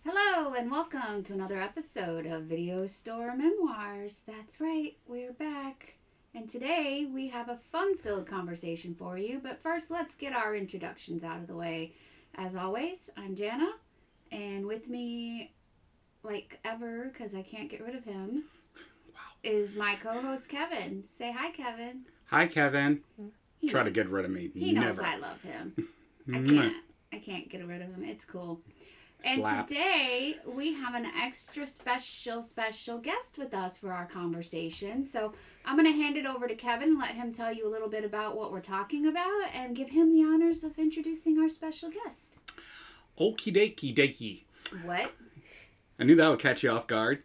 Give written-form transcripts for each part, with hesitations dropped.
Hello and welcome to another episode of Video Store Memoirs. That's right, we're back. And today we have a fun-filled conversation for you, but first let's get our introductions out of the way. As always, I'm Jana, and with me, like ever, because I can't get rid of him, is my co-host Kevin. Say hi, Kevin. Hi, Kevin. He Try to knows- get rid of me. He knows Never. I love him. Mwah. I can't get rid of him. It's cool. And Slap. today we have an extra special guest with us for our conversation. So I'm going to hand it over to Kevin and let him tell you a little bit about what we're talking about and give him the honors of introducing our special guest. Okie dokie dokie. What? I knew that would catch you off guard.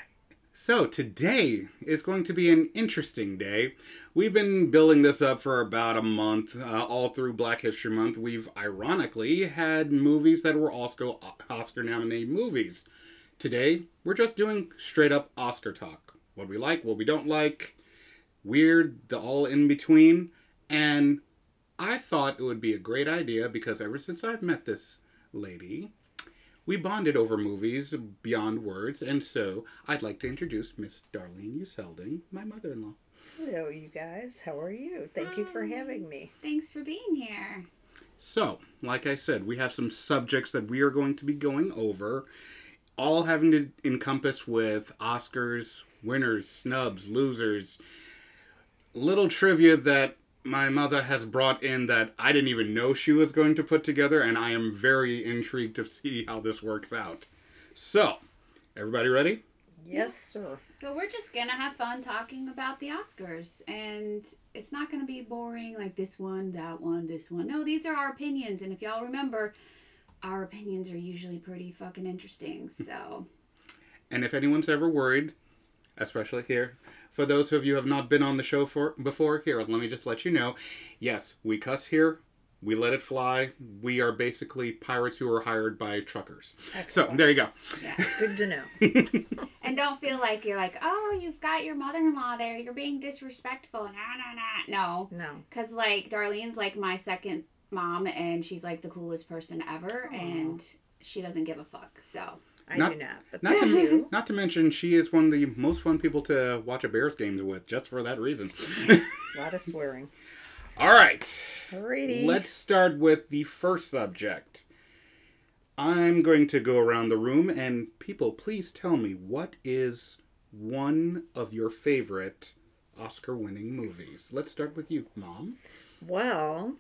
So today is going to be an interesting day. We've been building this up for about a month, all through Black History Month. We've ironically had movies that were Oscar-nominated movies. Today, we're just doing straight up Oscar talk. What we like, what we don't like, weird, the all in between. And I thought it would be a great idea because ever since I've met this lady, we bonded over movies beyond words, and so I'd like to introduce Miss Darlene Uselding, my mother-in-law. Hello, you guys. How are you? Thank you for having me. Thanks for being here. So, like I said, we have some subjects that we are going to be going over, all having to encompass with Oscars, winners, snubs, losers, little trivia that my mother has brought in that I didn't even know she was going to put together, and I am very intrigued to see how this works out. So, everybody ready? Yes, sir. So we're just going to have fun talking about the Oscars. And it's not going to be boring like this one, that one, this one. No, these are our opinions. And if y'all remember, our opinions are usually pretty fucking interesting. So... And if anyone's ever worried, especially here, for those of you who have not been on the show before, here, let me just let you know. Yes, we cuss here. We let it fly. We are basically pirates who are hired by truckers. Excellent. So, there you go. Yeah. Good to know. And don't feel like you're like, oh, you've got your mother-in-law there. You're being disrespectful. No. No. Because, like, Darlene's, like, my second mom, and she's, like, the coolest person ever. Aw. And she doesn't give a fuck. So, I Not- do not. But Not thank to, you. not to mention, she is one of the most fun people to watch a Bears game with, just for that reason. A lot of swearing. All right. Alrighty. Let's start with the first subject. I'm going to go around the room, and people, please tell me, what is one of your favorite Oscar-winning movies? Let's start with you, Mom. Well,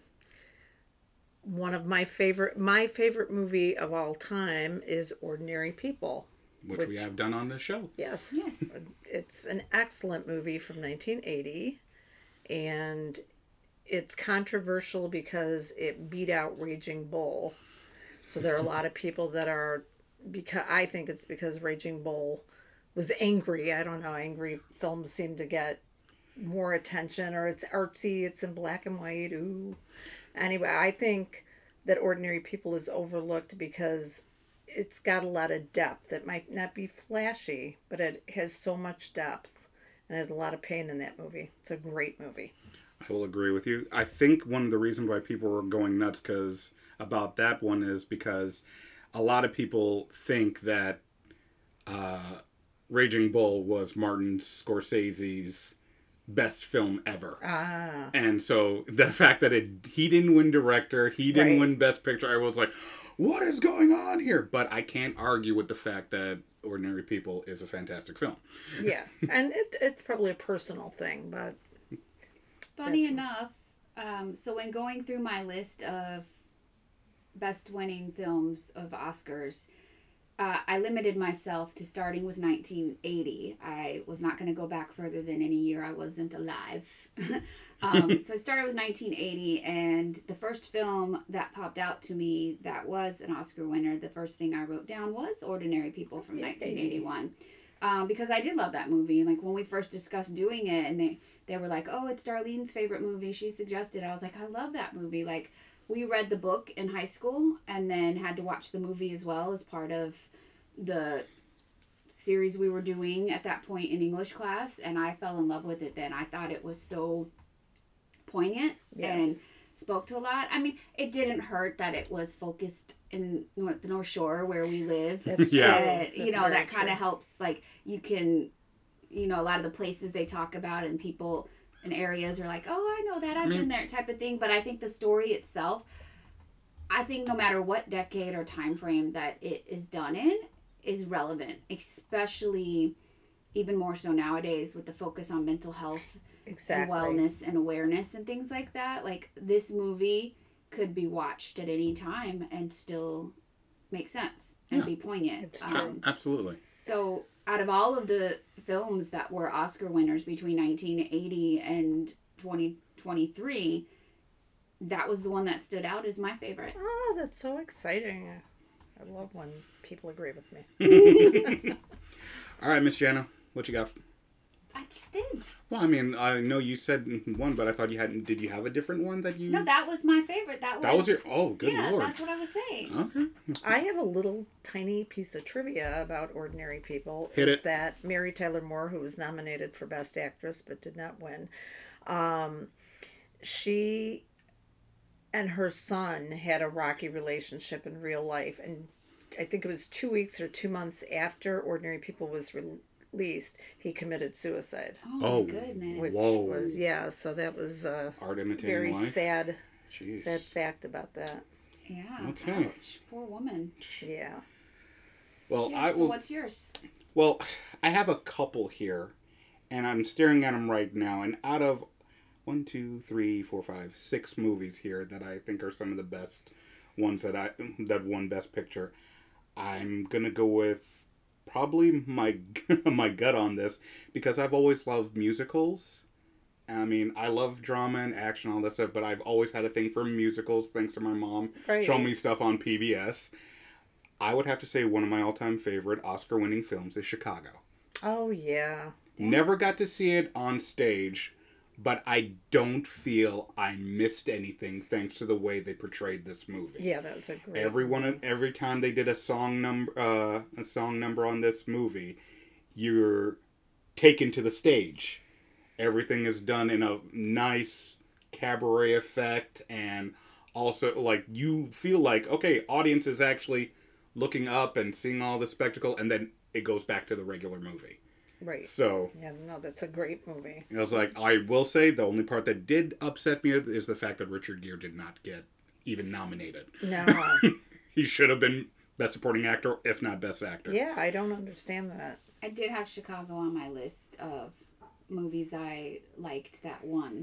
one of my favorite movie of all time is Ordinary People. Which we have done on the show. Yes. Yes. It's an excellent movie from 1980, and it's controversial because it beat out Raging Bull. So there are a lot of people that are, because I think it's because Raging Bull was angry. I don't know, angry films seem to get more attention, or it's artsy, it's in black and white. Ooh. Anyway, I think that Ordinary People is overlooked because it's got a lot of depth. It might not be flashy, but it has so much depth and has a lot of pain in that movie. It's a great movie. I will agree with you. I think one of the reasons why people were going nuts about that one is because a lot of people think that Raging Bull was Martin Scorsese's best film ever. Ah. And so the fact that he didn't win director, he didn't Right. win best picture, I was like, what is going on here? But I can't argue with the fact that Ordinary People is a fantastic film. Yeah. And it's probably a personal thing, but funny That's- enough, so when going through my list of best winning films of Oscars, I limited myself to starting with 1980. I was not going to go back further than any year I wasn't alive. So I started with 1980, and the first film that popped out to me that was an Oscar winner, the first thing I wrote down was Ordinary People from Yay. 1981. Because I did love that movie. Like, when we first discussed doing it, and they were like, oh, it's Darlene's favorite movie. She suggested. I was like, I love that movie. Like, we read the book in high school and then had to watch the movie as well as part of the series we were doing at that point in English class. And I fell in love with it then. I thought it was so poignant. yes. And spoke to a lot. I mean, it didn't hurt that it was focused in the North Shore where we live. That's Yeah. true. You That's know, very that kind true. of helps. Like, you can, a lot of the places they talk about and people in areas are like, oh, I know that. I've been there type of thing. But I think the story itself, I think no matter what decade or time frame that it is done in, is relevant, especially even more so nowadays with the focus on mental health Exactly. and wellness and awareness and things like that. Like, this movie could be watched at any time and still make sense and Yeah. be poignant. It's true. Absolutely. So out of all of the films that were Oscar winners between 1980 and 2023, that was the one that stood out as my favorite. Oh, that's so exciting. I love when people agree with me. All right, Miss Jana, what you got? I just did. Well, I mean, I know you said one, but I thought you hadn't. Did you have a different one that you? No, that was my favorite. That That was your. Oh, good yeah, lord. that's what I was saying. Okay. I have a little tiny piece of trivia about Ordinary People. Hit is it. that Mary Tyler Moore, who was nominated for Best Actress but did not win, she and her son had a rocky relationship in real life, and I think it was 2 weeks or 2 months after Ordinary People was released, he committed suicide. Oh, My goodness. Which Whoa. was so that was a Art imitating very life. sad Jeez. fact about that. Yeah. Okay. Ouch. Poor woman. Yeah. Well, Yeah, I so will. what's yours? Well, I have a couple here, and I'm staring at them right now. And out of 1, 2, 3, 4, 5, 6 movies here that I think are some of the best ones that won Best Picture, I'm gonna go with probably my my gut on this because I've always loved musicals. I mean, I love drama and action, all that stuff, but I've always had a thing for musicals thanks to my mom Right. showing me stuff on PBS. I would have to say one of my all-time favorite Oscar-winning films is Chicago. Oh yeah. Never got to see it on stage, but I don't feel I missed anything thanks to the way they portrayed this movie. Yeah, that was a great Every time they did a song number on this movie, you're taken to the stage. Everything is done in a nice cabaret effect, and also like you feel like okay, audience is actually looking up and seeing all the spectacle, and then it goes back to the regular movie. Right. So Yeah, no, that's a great movie. I was like, I will say the only part that did upset me is the fact that Richard Gere did not get even nominated. No. He should have been Best Supporting Actor, if not Best Actor. Yeah, I don't understand that. I did have Chicago on my list of movies I liked that won.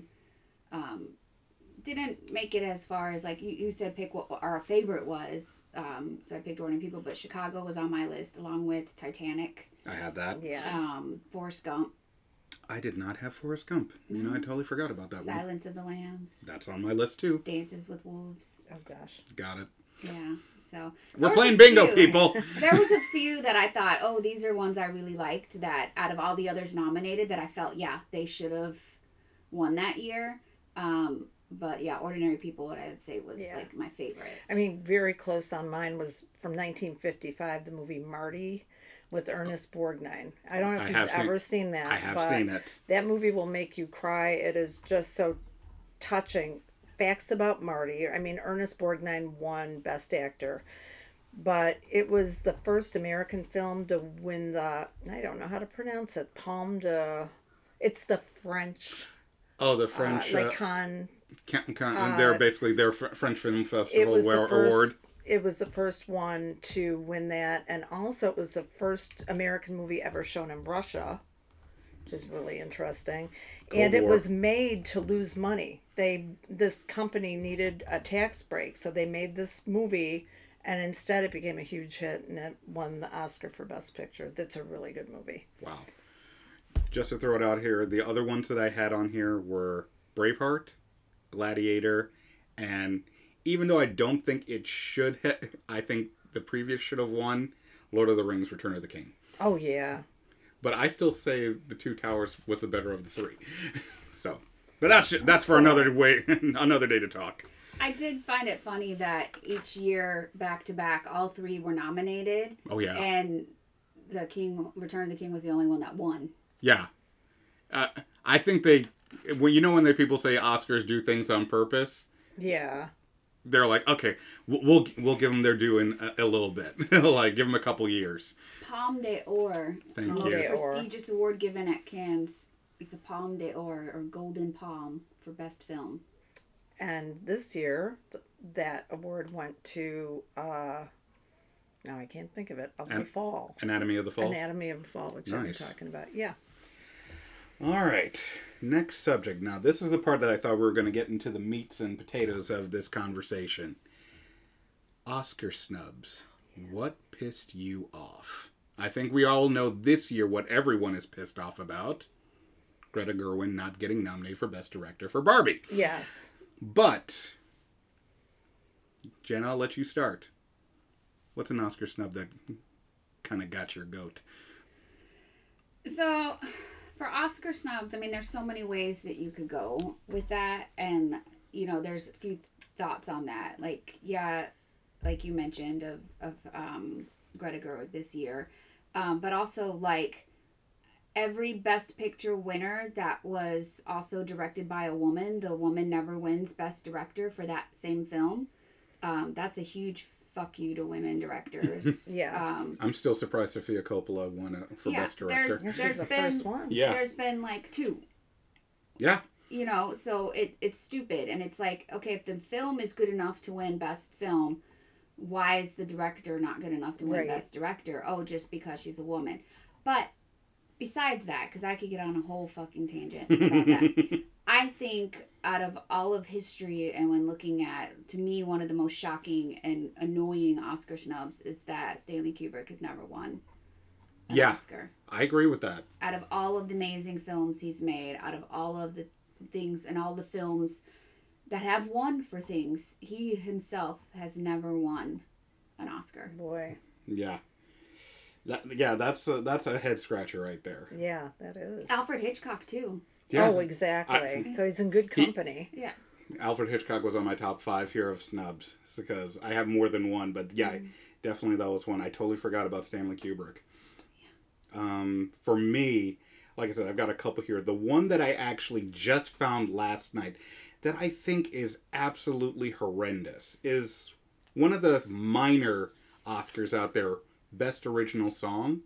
Didn't make it as far as like you said pick what our favorite was. So I picked Ordinary People, but Chicago was on my list along with Titanic, I had that. Yeah. Forrest Gump, I did not have Forrest Gump. You know, I totally forgot about that one. Silence of the Lambs, That's on my list too. Dances with Wolves. Oh gosh. Got it. Yeah. So We're there was playing a bingo, few. people. There was a few that I thought, oh, these are ones I really liked that out of all the others nominated that I felt, yeah, they should have won that year. But yeah, Ordinary People, what I would say was Yeah. like my favorite. I mean, very close on mine was from 1955, the movie Marty with Ernest Borgnine. I don't know if you've ever seen that. I have but seen it. That movie will make you cry. It is just so touching. Facts about Marty. I mean, Ernest Borgnine won Best Actor, but it was the first American film to win the, I don't know how to pronounce it, Palme de, it's the French, Oh, the French. like Cannes. They're basically their French Film It Festival was the first. award. It was the first one to win that, and also it was the first American movie ever shown in Russia, which is really interesting. And it War. was made to lose money. This company needed a tax break, so they made this movie, and instead it became a huge hit, and it won the Oscar for Best Picture. That's a really good movie. Wow. Just to throw it out here, the other ones that I had on here were Braveheart, Gladiator, and even though I don't think it should I think the previous should have won, Lord of the Rings, Return of the King. Oh yeah. But I still say The Two Towers was the better of the three. So, but that's for another another day to talk. I did find it funny that each year, back to back, all three were nominated. Oh yeah, And Return of the King was the only one that won. yeah. I think when people say Oscars do things on purpose, Yeah. They're like, okay, we'll give them their due in a little bit. Like, give them a couple years. Palme d'Or. Thank the most you. prestigious award given at Cannes is the Palme d'Or, or Golden Palm, for Best Film. And this year, that award went to, now I can't think of it, The Fall. Anatomy of the Fall? Anatomy of the Fall, which I've been talking about. Yeah. All right. Next subject. Now, this is the part that I thought we were going to get into the meats and potatoes of this conversation. Oscar snubs. What pissed you off? I think we all know this year what everyone is pissed off about. Greta Gerwig not getting nominated for Best Director for Barbie. Yes. But, Jen, I'll let you start. What's an Oscar snub that kind of got your goat? So, for Oscar snubs, I mean, there's so many ways that you could go with that. And, you know, there's a few thoughts on that. Like, yeah, like you mentioned of Greta Gerwig this year. But also, like, every Best Picture winner that was also directed by a woman, the woman never wins Best Director for that same film. That's a huge fuck you to women directors. Yeah. I'm still surprised Sofia Coppola won it for Best Director. There's the first one. Yeah. There's been like 2. Yeah. You know, so it's stupid. And it's like, okay, if the film is good enough to win Best Film, why is the director not good enough to win Best Director? Oh, just because she's a woman. But besides that, because I could get on a whole fucking tangent about that, I think out of all of history, and when looking at, to me, one of the most shocking and annoying Oscar snubs is that Stanley Kubrick has never won an Oscar. I agree with that. Out of all of the amazing films he's made, out of all of the things and all the films that have won for things, he himself has never won an Oscar. Boy. Yeah. That's a head scratcher right there. Yeah, that is. Alfred Hitchcock, too. Yes. Oh, exactly. So he's in good company. Yeah. Alfred Hitchcock was on my top 5 here of snubs because I have more than one, but yeah, definitely that was one. I totally forgot about Stanley Kubrick. For me, like I said, I've got a couple here. The one that I actually just found last night that I think is absolutely horrendous is one of the minor Oscars out there, Best Original Song.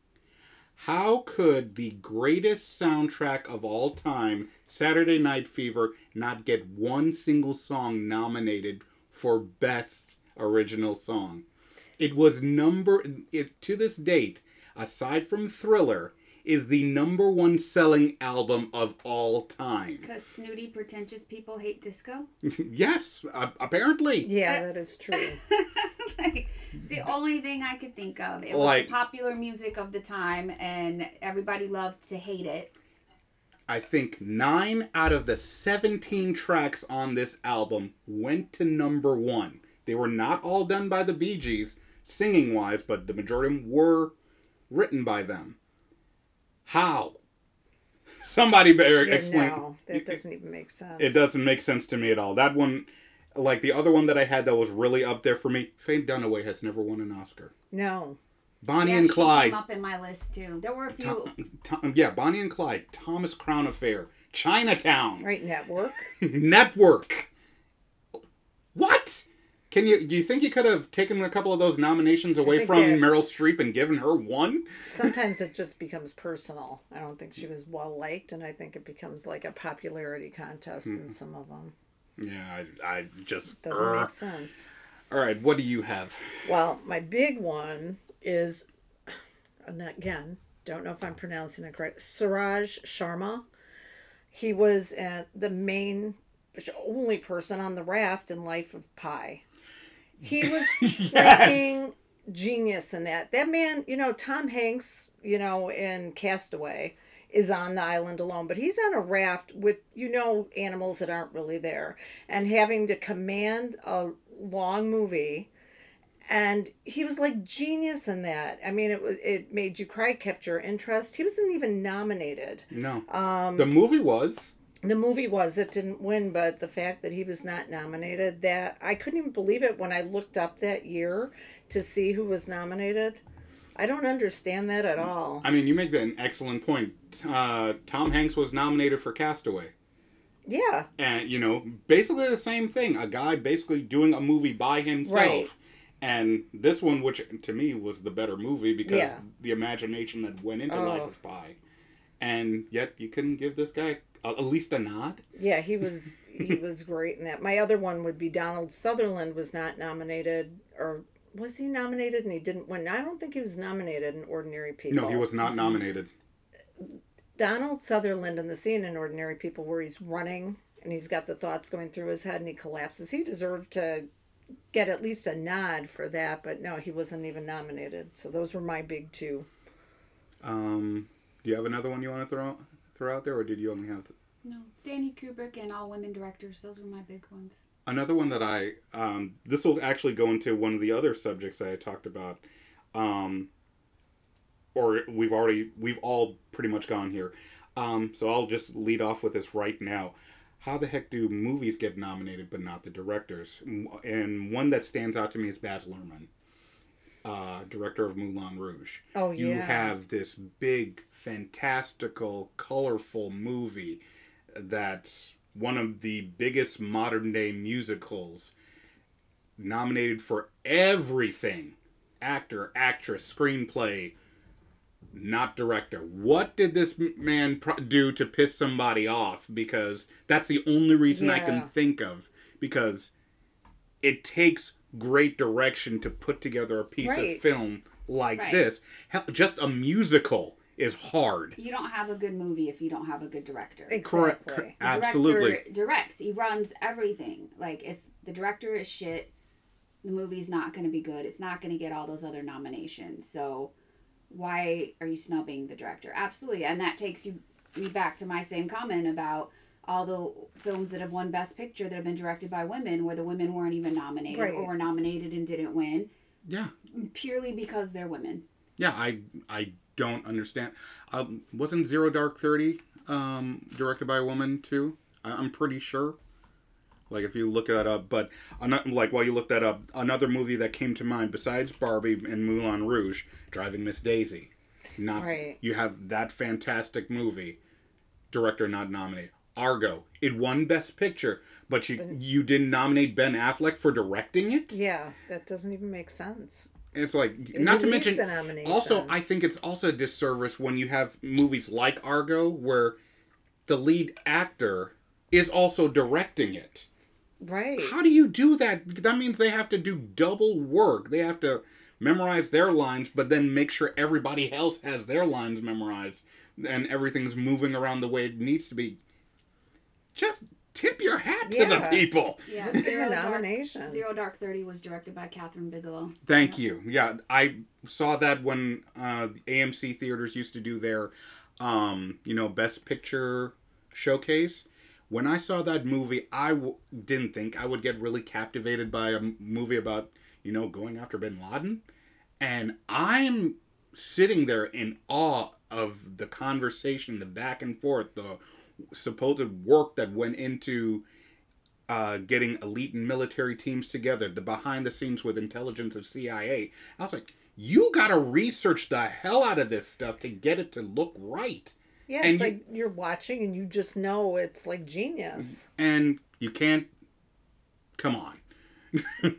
How could the greatest soundtrack of all time, Saturday Night Fever, not get one single song nominated for Best Original Song? It was to this date, aside from Thriller, is the #1 selling album of all time. Because snooty, pretentious people hate disco? Yes, apparently. Yeah, that is true. Like, it's the only thing I could think of. It was the popular music of the time, and everybody loved to hate it. I think 9 out of the 17 tracks on this album went to #1. They were not all done by the Bee Gees, singing-wise, but the majority of them were written by them. How? Somebody better explain. No, that doesn't even make sense. It doesn't make sense to me at all. That one, like the other one that I had that was really up there for me, Faye Dunaway has never won an Oscar. No. Bonnie and Clyde. She came up in my list too. There were a few. Bonnie and Clyde, Thomas Crown Affair, Chinatown. Right, Network. Network. What? Do you think you could have taken a couple of those nominations away from Meryl Streep and given her one? Sometimes it just becomes personal. I don't think she was well liked, and I think it becomes like a popularity contest in some of them. Yeah, I just doesn't make sense. All right, what do you have? Well, my big one is, and again, don't know if I'm pronouncing it correct, Suraj Sharma. He was the only person on the raft in Life of Pi. He was freaking genius in that. That man, Tom Hanks, in Castaway is on the island alone, but he's on a raft with, animals that aren't really there, and having to command a long movie. And he was like genius in that. I mean, it made you cry, kept your interest. He wasn't even nominated. No. The movie was. It didn't win, but the fact that he was not nominated, that I couldn't even believe it when I looked up that year to see who was nominated. I don't understand that at all. I mean, you make that an excellent point. Tom Hanks was nominated for Castaway. Yeah. And, you know, basically the same thing. A guy basically doing a movie by himself. Right. And this one, which to me was the better movie because Yeah. the imagination that went into Oh. Life of Pi. And yet you couldn't give this guy at least a nod. Yeah, he was great in that. My other one would be Donald Sutherland was not nominated, or was he nominated and he didn't win? I don't think he was nominated in Ordinary People. No, he was not nominated. Donald Sutherland in the scene in Ordinary People where he's running and he's got the thoughts going through his head and he collapses. He deserved to get at least a nod for that, but no, he wasn't even nominated. So those were my big two. Do you have another one you want to throw out there, or did you only have... No, Stanley Kubrick and all women directors. Those were my big ones. Another one that I... this will actually go into one of the other subjects that I talked about. Or we've all pretty much gone here. So I'll just lead off with this right now. How the heck do movies get nominated but not the directors? And one that stands out to me is Baz Luhrmann, director of Moulin Rouge. Oh, yeah. You have this big, fantastical, colorful movie that's one of the biggest modern-day musicals, nominated for everything. Actor, actress, screenplay, not director. What did this man do to piss somebody off? Because that's the only reason I can think of. Because it takes great direction to put together a piece of film like this. Hell, just a musical is hard. You don't have a good movie if you don't have a good director. Exactly. Correct. Absolutely. Director directs. He runs everything. Like, if the director is shit, the movie's not going to be good. It's not going to get all those other nominations. So why are you snubbing the director? Absolutely. And that takes me back to my same comment about all the films that have won Best Picture that have been directed by women where the women weren't even nominated or were nominated and didn't win. Yeah. Purely because they're women. Yeah, I don't understand. Wasn't Zero Dark 30 directed by a woman too? I'm pretty sure. Like, if you look that up. But, like, while you look that up, another movie that came to mind besides Barbie and Moulin Rouge, Driving Miss Daisy. You have that fantastic movie, director not nominated. Argo, it won Best Picture, but you didn't nominate Ben Affleck for directing it? Yeah, that doesn't even make sense. It's like, not to mention, also, I think it's also a disservice when you have movies like Argo where the lead actor is also directing it. Right. How do you do that? That means they have to do double work. They have to memorize their lines, but then make sure everybody else has their lines memorized and everything's moving around the way it needs to be. Just tip your hat to the people. Yeah, just your nomination. Zero Dark 30 was directed by Catherine Bigelow. Thank you. Yeah, I saw that when the AMC theaters used to do their, Best Picture showcase. When I saw that movie, I didn't think I would get really captivated by a movie about, going after Bin Laden. And I'm sitting there in awe of the conversation, the back and forth, the supposed work that went into getting elite military teams together, the behind the scenes with intelligence of CIA. I was like, you gotta research the hell out of this stuff to get it to look right. Yeah, it's like you're watching and you just know it's like genius. And you can't... Come on.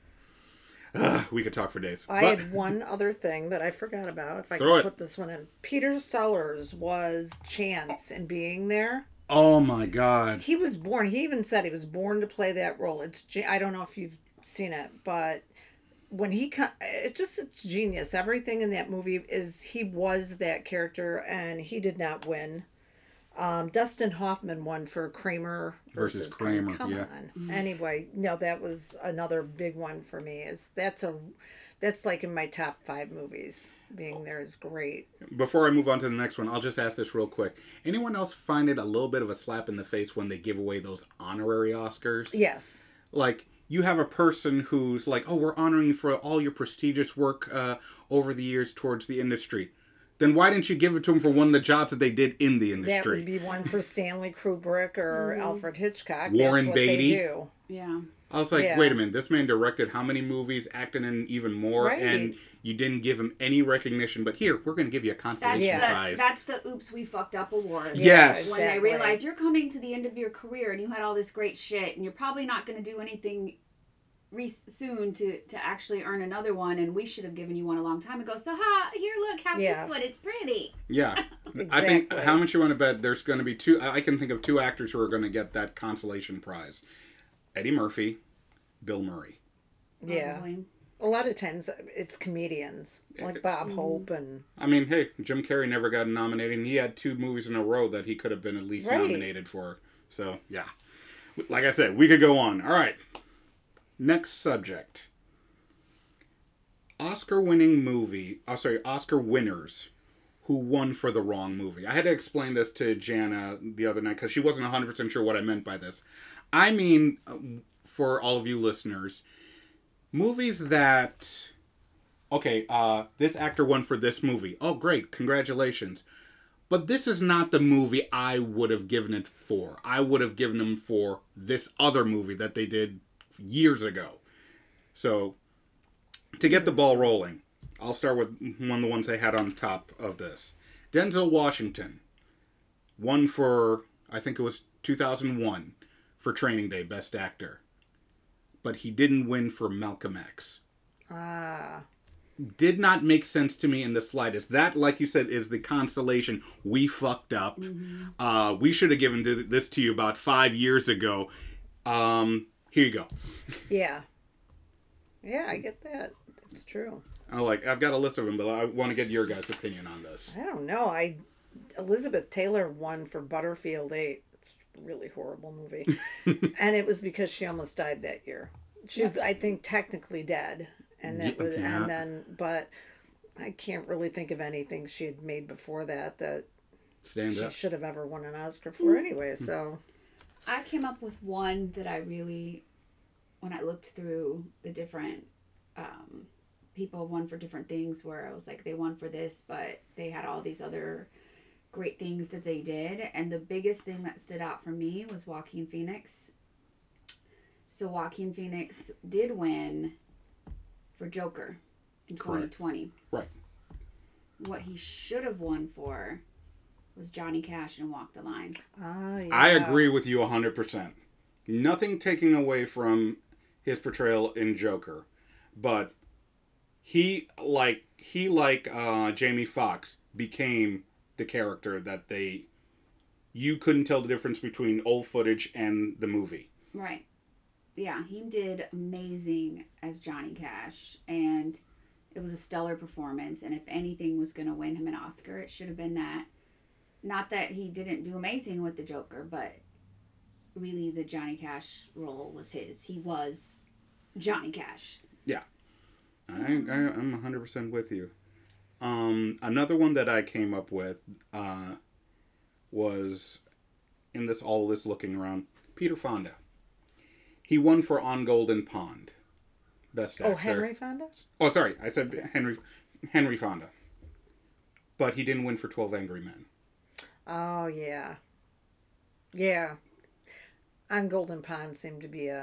We could talk for days. I had one other thing that I forgot about. If I could put this one in. Peter Sellers was Chance in Being There. Oh my God. He was born, he even said he was born to play that role. I don't know if you've seen it, but when it's genius. Everything in that movie he was that character, and he did not win. Dustin Hoffman won for Kramer versus Kramer. Come on. Mm-hmm. Anyway, no, that was another big one for me. That's like in my top 5 movies. Being There is great. Before I move on to the next one, I'll just ask this real quick. Anyone else find it a little bit of a slap in the face when they give away those honorary Oscars? Yes. Like, you have a person who's like, oh, we're honoring you for all your prestigious work over the years towards the industry. Then why didn't you give it to them for one of the jobs that they did in the industry? That would be one for Stanley Kubrick or Alfred Hitchcock. Warren That's what Beatty. They do. Yeah. I was like, Yeah. wait a minute, this man directed how many movies, acted in even more, Right. and you didn't give him any recognition. But here, we're going to give you a consolation prize. That's the oops, we fucked up award. Yes. When they realize you're coming to the end of your career and you had all this great shit and you're probably not going to do anything soon to actually earn another one, and we should have given you one a long time ago. So here, look, have this one. It's pretty. Yeah. Exactly. I think, how much you want to bet there's going to be two, I can think of two actors who are going to get that consolation prize. Eddie Murphy, Bill Murray. Yeah. Probably. A lot of times it's comedians like Bob Hope and... I mean, hey, Jim Carrey never got nominated, and he had 2 movies in a row that he could have been at least nominated for. So, yeah. Like I said, we could go on. All right. Next subject. Oscar winners who won for the wrong movie. I had to explain this to Jana the other night because she wasn't 100% sure what I meant by this. I mean, for all of you listeners, movies that... Okay, this actor won for this movie. Oh, great. Congratulations. But this is not the movie I would have given it for. I would have given them for this other movie that they did years ago. So, to get the ball rolling, I'll start with one of the ones they had on top of this. Denzel Washington won for, I think it was 2001, for Training Day, Best Actor. But he didn't win for Malcolm X. Did not make sense to me in the slightest. That, like you said, is the consolation. We fucked up. Mm-hmm. We should have given this to you about 5 years ago. Here you go. Yeah. Yeah, I get that. That's true. I've got a list of them, but I want to get your guys' opinion on this. I don't know. Elizabeth Taylor won for Butterfield 8. It's a really horrible movie. And it was because she almost died that year. She was, I think, technically dead. And but I can't really think of anything she had made before that she should have ever won an Oscar for anyway, so. I came up with one that I really, when I looked through the different people won for different things, where I was like, they won for this, but they had all these other great things that they did. And the biggest thing that stood out for me was Joaquin Phoenix. So Joaquin Phoenix did win for Joker in 2020. Right. What he should have won for was Johnny Cash in Walk the Line. Yeah. I agree with you 100%. Nothing taking away from his portrayal in Joker, but he like Jamie Foxx became the character that you couldn't tell the difference between old footage and the movie. Right. Yeah, he did amazing as Johnny Cash, and it was a stellar performance. And if anything was going to win him an Oscar, it should have been that. Not that he didn't do amazing with the Joker, but really the Johnny Cash role was his. He was Johnny Cash. Yeah, I'm 100% with you. Another one that I came up with was in all this looking around, Peter Fonda. He won for On Golden Pond, Best Actor. Oh, Henry Fonda? Oh, sorry, I said Henry Fonda. But he didn't win for 12 Angry Men. Oh, yeah. Yeah. On Golden Pond seemed to be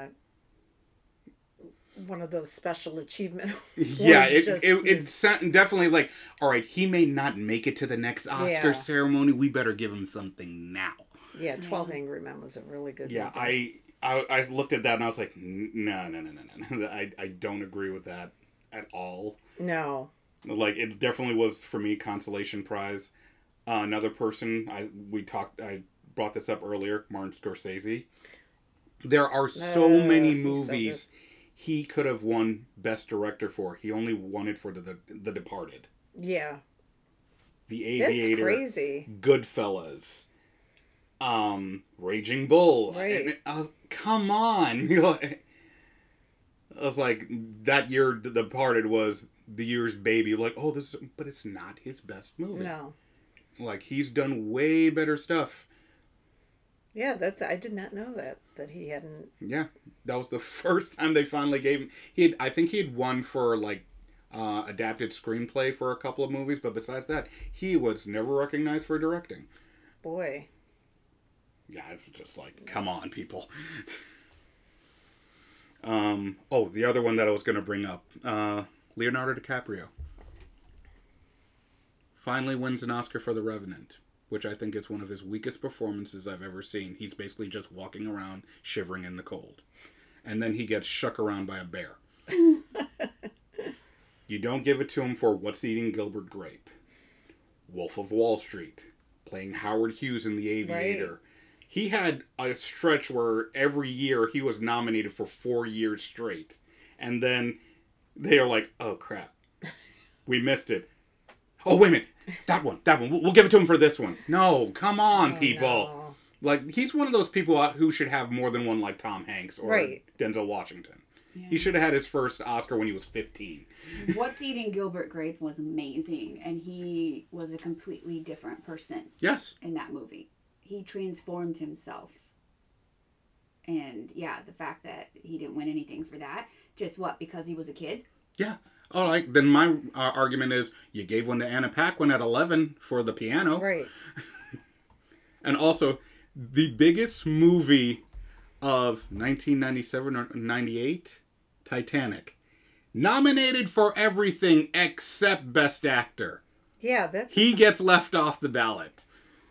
one of those special achievement awards. Yeah, it's definitely like, all right, he may not make it to the next Oscar ceremony. We better give him something now. Yeah, 12 Angry Men was a really good movie. I looked at that and I was like, no. I don't agree with that at all. No. Like, it definitely was, for me, consolation prize. Another person, I brought this up earlier, Martin Scorsese. There are so many movies he could have won Best Director for. He only won it for The Departed. Yeah. The Aviator. That's crazy. Goodfellas. Raging Bull. Right. And I was, come on. I was like, that year The Departed was the year's baby. Like, but it's not his best movie. No. Like, he's done way better stuff. Yeah, I did not know that he hadn't. Yeah, that was the first time they finally gave him. I think he had won for adapted screenplay for a couple of movies, but besides that, he was never recognized for directing. Boy. Yeah, it's just like, come on, people. The other one that I was going to bring up, Leonardo DiCaprio finally wins an Oscar for The Revenant, which I think is one of his weakest performances I've ever seen. He's basically just walking around shivering in the cold. And then he gets shook around by a bear. You don't give it to him for What's Eating Gilbert Grape, Wolf of Wall Street, playing Howard Hughes in The Aviator. Right. He had a stretch where every year he was nominated for 4 years straight. And then they are like, oh crap, we missed it. Oh, wait a minute. That one. We'll give it to him for this one. No, come on, people. No. Like, he's one of those people who should have more than one, like Tom Hanks or Denzel Washington. Yeah. He should have had his first Oscar when he was 15. What's Eating Gilbert Grape was amazing, and he was a completely different person. Yes. In that movie. He transformed himself. And, yeah, the fact that he didn't win anything for that, just because he was a kid? Yeah. All right, then my argument is you gave one to Anna Paquin at 11 for The Piano. Right. And also, the biggest movie of 1997 or 98, Titanic. Nominated for everything except Best Actor. Yeah. He gets left off the ballot.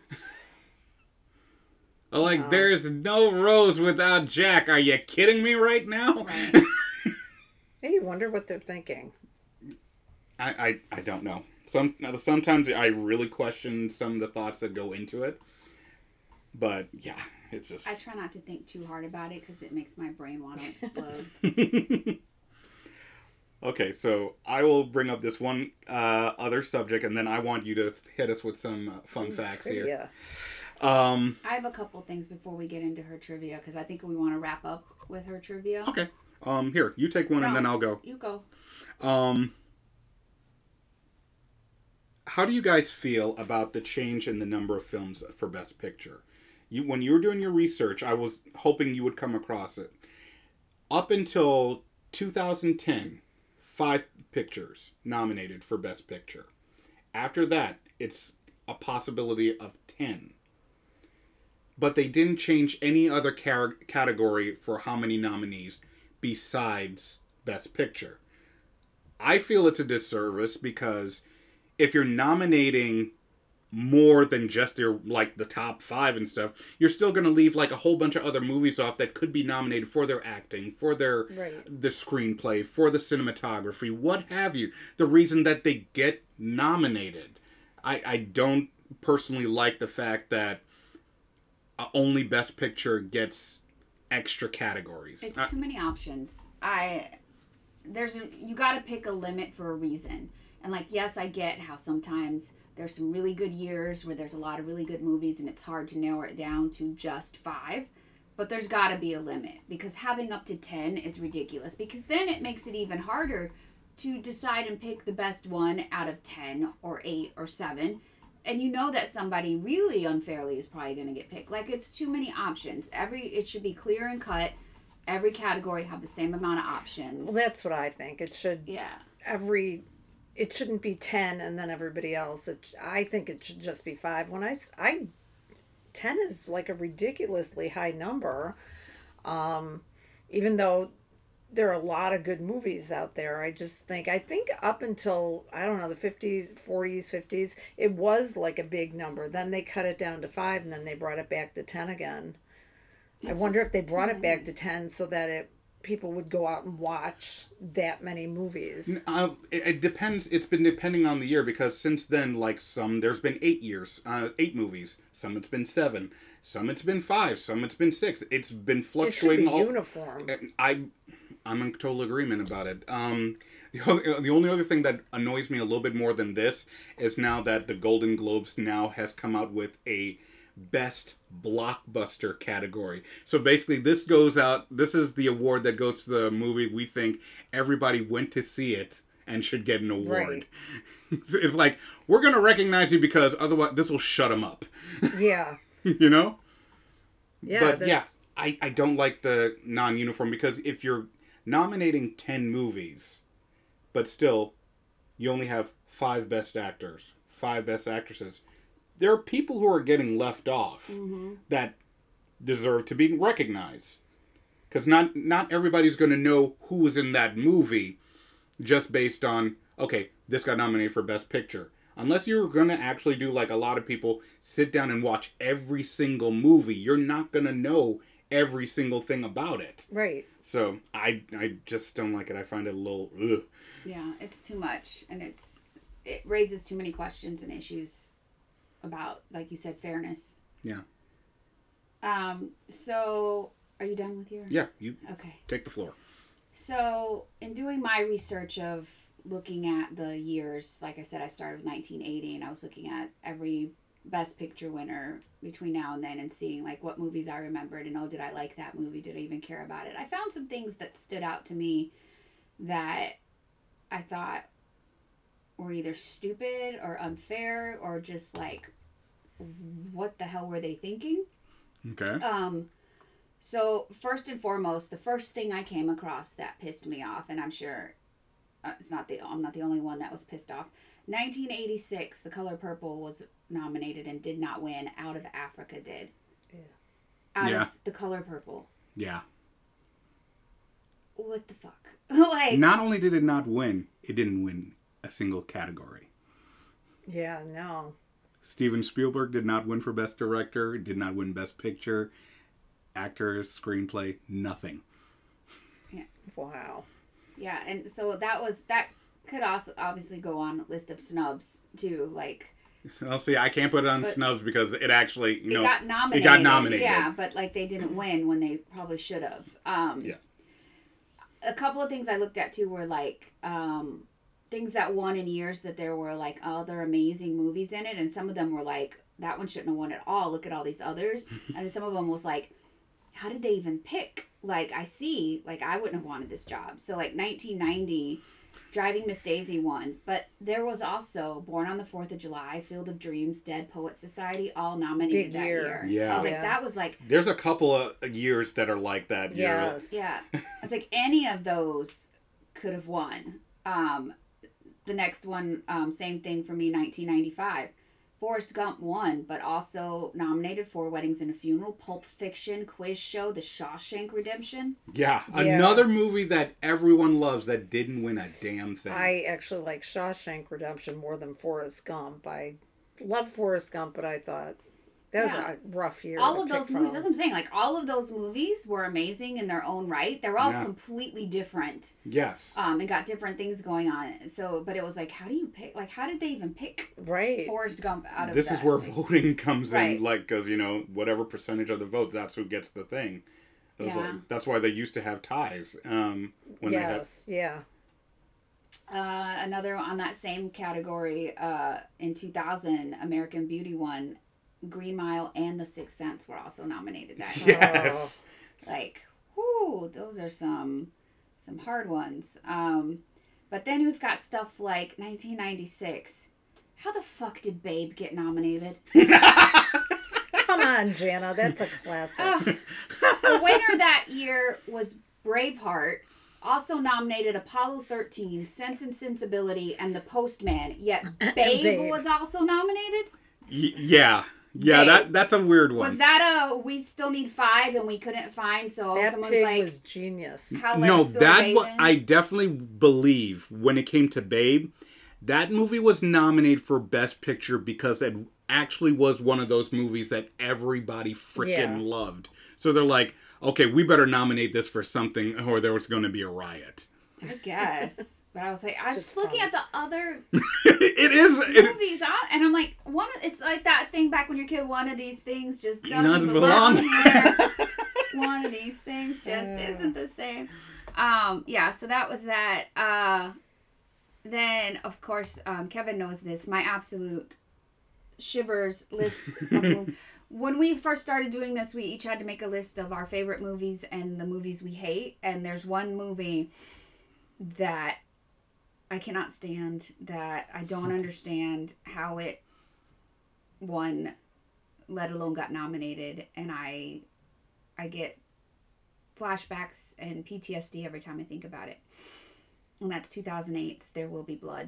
Like, there's no Rose without Jack. Are you kidding me right now? Right. Hey, you wonder what they're thinking. I don't know. Sometimes I really question some of the thoughts that go into it. But, yeah, it's just... I try not to think too hard about it because it makes my brain want to explode. Okay, so I will bring up this one other subject, and then I want you to hit us with some fun facts here. Yeah. I have a couple things before we get into her trivia because I think we want to wrap up with her trivia. Okay. Here, you take one and then I'll go. You go. How do you guys feel about the change in the number of films for Best Picture? When you were doing your research, I was hoping you would come across it. Up until 2010, 5 pictures nominated for Best Picture. After that, it's a possibility of 10. But they didn't change any other category for how many nominees besides Best Picture. I feel it's a disservice because if you're nominating more than just the top 5 and stuff, you're still going to leave like a whole bunch of other movies off that could be nominated for their acting, for their the screenplay, for the cinematography, what have you. The reason that they get nominated. I don't personally like the fact that only Best Picture gets extra categories. It's too many options. You got to pick a limit for a reason. And like, yes, I get how sometimes there's some really good years where there's a lot of really good movies and it's hard to narrow it down to just 5. But there's got to be a limit because having up to 10 is ridiculous because then it makes it even harder to decide and pick the best one out of 10 or 8 or 7. And you know that somebody really unfairly is probably going to get picked. Like, it's too many options. It should be clear and cut. Every category have the same amount of options. Well, that's what I think. It should. Yeah. It shouldn't be 10 and then everybody else. I think it should just be 5. 10 is like a ridiculously high number. Even though there are a lot of good movies out there. I think up until, I don't know, the 50s, 40s, 50s, it was like a big number. Then they cut it down to 5 and then they brought it back to 10 again. I wonder if they brought it back to 10 so that people would go out and watch that many movies. It depends. It's been depending on the year because since then, like there's been 8 movies. Some it's been 7. Some it's been 5. Some it's been 6. It's been fluctuating. It should be uniform. I'm in total agreement about it. The only other thing that annoys me a little bit more than this is now that the Golden Globes now has come out with a Best Blockbuster category. So basically this is the award that goes to the movie we think everybody went to see it and should get an award. Right. It's like, we're going to recognize you because otherwise this will shut them up. Yeah. You know? Yeah. But I don't like the non-uniform because if you're nominating 10 movies, but still you only have 5 best actors, 5 best actresses, there are people who are getting left off that deserve to be recognized. Because not everybody's going to know who was in that movie just based on, okay, this got nominated for Best Picture. Unless you're going to actually do like a lot of people, sit down and watch every single movie, you're not going to know every single thing about it. Right. So I just don't like it. I find it a little, ugh. Yeah, it's too much, and it raises too many questions and issues about, like you said, fairness. Yeah. So are you done with your? Yeah, you Okay. take the floor. So in doing my research of looking at the years, like I said, I started with 1980, and I was looking at every Best Picture winner between now and then and seeing like what movies I remembered and, oh, did I like that movie? Did I even care about it? I found some things that stood out to me that I thought were either stupid or unfair or just like, what the hell were they thinking? Okay. So first and foremost, the first thing I came across that pissed me off, and I'm sure I'm not the only one that was pissed off. 1986, The Color Purple was nominated and did not win. Out of Africa did. Yeah. Out Yeah. of The Color Purple. Yeah. What the fuck? Like, Not only did it not win, it didn't win a single category. Yeah, no. Steven Spielberg did not win for Best Director, did not win Best Picture, actor, screenplay, nothing. Wow. yeah, and so that could also obviously go on a list of snubs too. Like, So, see, I can't put it on But- snubs because it actually, it got nominated. it got nominated. Yeah, but like they didn't win when they probably should have. Yeah. A couple of things I looked at too were like things that won in years that there were like other amazing movies in it, and some of them were like, that one shouldn't have won at all. Look at all these others. And then some of them was like, how did they even pick? Like, I see, like, I wouldn't have wanted this job. So, like, 1990, Driving Miss Daisy won. But there was also Born on the 4th of July, Field of Dreams, Dead Poets Society, all nominated Big that year. year. Yeah. I was like, Yeah. that was like, There's a couple of years that are like that. Yes. yeah. I was like, any of those could have won. The next one, same thing for me, 1995. Forrest Gump won, but also nominated for Weddings and a Funeral, Pulp Fiction, Quiz Show, The Shawshank Redemption. Yeah, Yeah. another movie that everyone loves that didn't win a damn thing. I actually like Shawshank Redemption more than Forrest Gump. I love Forrest Gump, but I thought that was Yeah. a rough year. All to of pick those from. movies, that's what I'm saying. Like, all of those movies were amazing in their own right. They're all Yeah. completely different. Yes. And got different things going on. So, but it was like, how do you pick? Like, how did they even pick Right. Forrest Gump out of This that? is where Like, voting comes Right. in, like, because, whatever percentage of the vote, that's who gets the thing. It was Yeah. like, that's why they used to have ties. When Yes. Yeah. Another on that same category, in 2000, American Beauty won. Green Mile and The Sixth Sense were also nominated that they year. had. Yes. Like, whoo, those are some hard ones. But then we've got stuff like 1996. How the fuck did Babe get nominated? Come on, Jana. That's a classic. The winner that year was Braveheart. Also nominated Apollo 13, Sense and Sensibility, and The Postman. Yet Babe, Babe. was also nominated. Yeah. Yeah, Babe. that's a weird one. Was that we still need 5 and we couldn't find? So that someone's pig like, was genius. how No, let's throw that Babe in? I definitely believe when it came to Babe, that movie was nominated for Best Picture because it actually was one of those movies that everybody freaking Yeah. loved. So they're like, okay, we better nominate this for something or there was going to be a riot. I guess. But I was like, I was Just just looking fun. at the other It is. movies, and I'm like, it's like that thing back when you're a kid. One of these things just doesn't Doesn't belong belong. here. One of these things just isn't the same. Yeah. So that was that. Then of course, Kevin knows this. My absolute shivers list. When we first started doing this, we each had to make a list of our favorite movies and the movies we hate. And there's one movie that I cannot stand, that I don't understand how it won, let alone got nominated, and I get flashbacks and PTSD every time I think about it. And that's 2008's There Will Be Blood.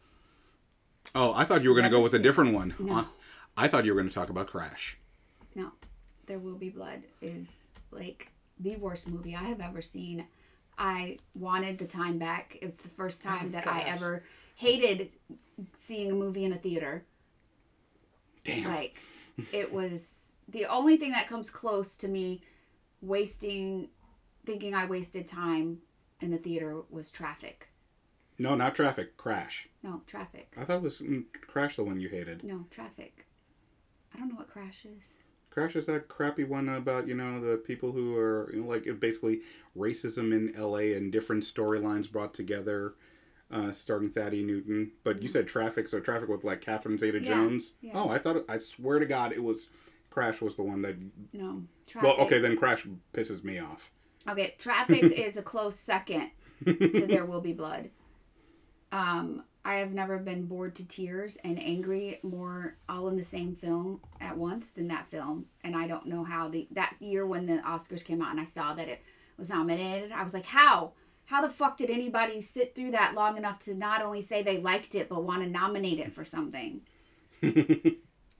Oh, I thought you were going to Never go with a seen different one. No. I thought you were going to talk about Crash. No, There Will Be Blood is like, the worst movie I have ever seen. I wanted the time back. It was the first time that I gosh. ever hated seeing a movie in a theater. Damn. Like, it was the only thing that comes close to me thinking I wasted time in the theater was Traffic. No, not Traffic. Crash. No, Traffic. I thought it was Crash the one you hated. No, Traffic. I don't know what Crash is. Crash is that crappy one about, the people who are, like, basically racism in LA and different storylines brought together, starring Thaddeus Newton. But you said Traffic, so Traffic with, like, Catherine Zeta-Jones. Yeah. Oh, I swear to God, it was, Crash was the one that... No, Traffic. Well, okay, then Crash pisses me off. Okay, Traffic is a close second to There Will Be Blood. I have never been bored to tears and angry more all in the same film at once than that film. And I don't know how that year when the Oscars came out and I saw that it was nominated, I was like, how? How the fuck did anybody sit through that long enough to not only say they liked it, but want to nominate it for something? The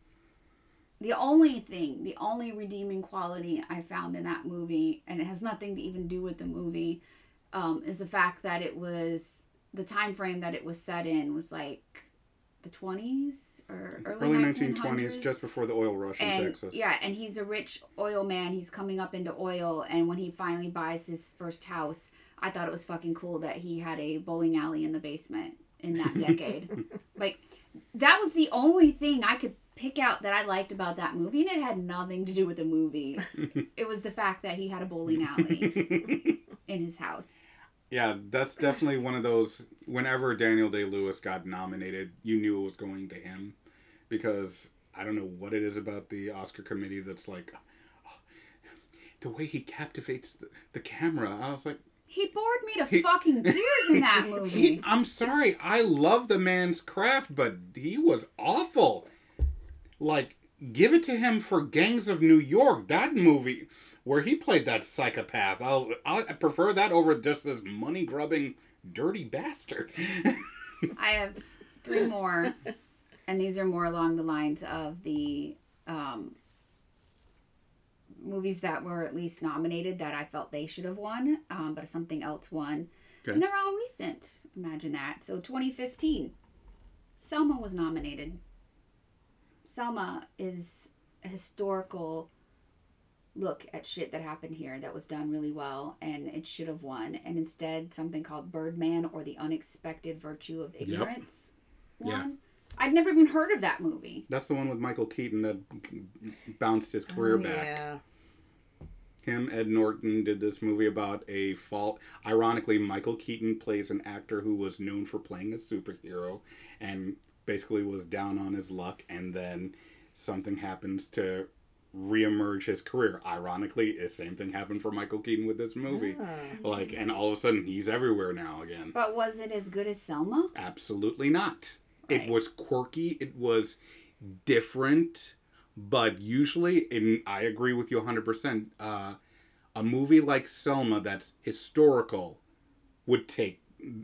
only redeeming quality I found in that movie, and it has nothing to even do with the movie, is the fact that it was, the time frame that it was set in was like the 20s or early 1920s, just before the oil rush in Texas. Yeah, and he's a rich oil man. He's coming up into oil, and when he finally buys his first house, I thought it was fucking cool that he had a bowling alley in the basement in that decade. Like, that was the only thing I could pick out that I liked about that movie, and it had nothing to do with the movie. It was the fact that he had a bowling alley in his house. Yeah, that's definitely one of those, whenever Daniel Day-Lewis got nominated, you knew it was going to him. Because I don't know what it is about the Oscar committee that's like, the way he captivates the camera. I was like... He bored me to fucking tears in that movie. I'm sorry, I love the man's craft, but he was awful. Like, give it to him for Gangs of New York. That movie... where he played that psychopath. I prefer that over just this money-grubbing, dirty bastard. I have 3 more, and these are more along the lines of the movies that were at least nominated that I felt they should have won, but something else won. Okay. And they're all recent. Imagine that. So 2015, Selma was nominated. Selma is a historical look at shit that happened here that was done really well, and it should have won. And instead, something called Birdman or the Unexpected Virtue of Ignorance won. Yeah. I'd never even heard of that movie. That's the one with Michael Keaton that bounced his career back. Yeah. Him, Ed Norton, did this movie about a fault. Ironically, Michael Keaton plays an actor who was known for playing a superhero and basically was down on his luck, and then something happens to reemerge his career. Ironically, the same thing happened for Michael Keaton with this movie. Like, and all of a sudden, he's everywhere now again. But was it as good as Selma? Absolutely not. Right. It was quirky. It was different. But usually, and I agree with you 100%, a movie like Selma that's historical would take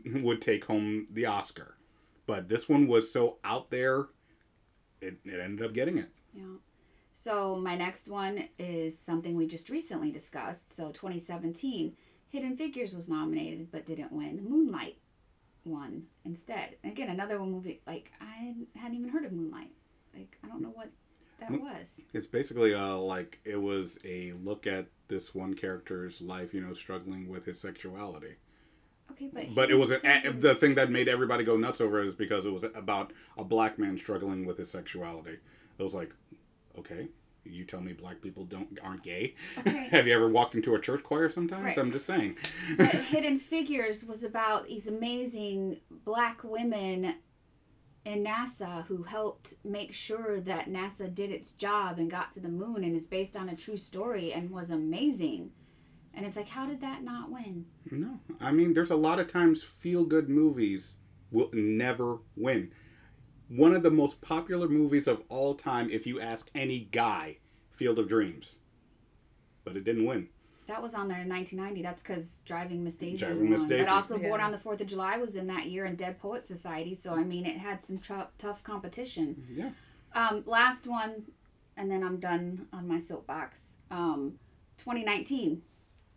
home the Oscar. But this one was so out there, it ended up getting it. Yeah. So my next one is something we just recently discussed. So 2017, Hidden Figures was nominated but didn't win. Moonlight won instead. And again, another movie, like, I hadn't even heard of Moonlight. Like, I don't know what that was. It's basically like it was a look at this one character's life, struggling with his sexuality. Okay, But it was the thing that made everybody go nuts over it is because it was about a black man struggling with his sexuality. It was like, okay, you tell me black people aren't gay? Okay. Have you ever walked into a church choir sometimes? Right. I'm just saying. But Hidden Figures was about these amazing black women in NASA who helped make sure that NASA did its job and got to the moon, and is based on a true story and was amazing. And it's like, how did that not win? No. I mean, there's a lot of times feel-good movies will never win. One of the most popular movies of all time, if you ask any guy, Field of Dreams. But it didn't win. That was on there in 1990. That's because Driving Miss Daisy Driving Miss won. Daisy. But also Yeah. Born on the 4th of July was in that year, and Dead Poets Society. So, I mean, it had some tough competition. Yeah. Last one, and then I'm done on my soapbox. 2019,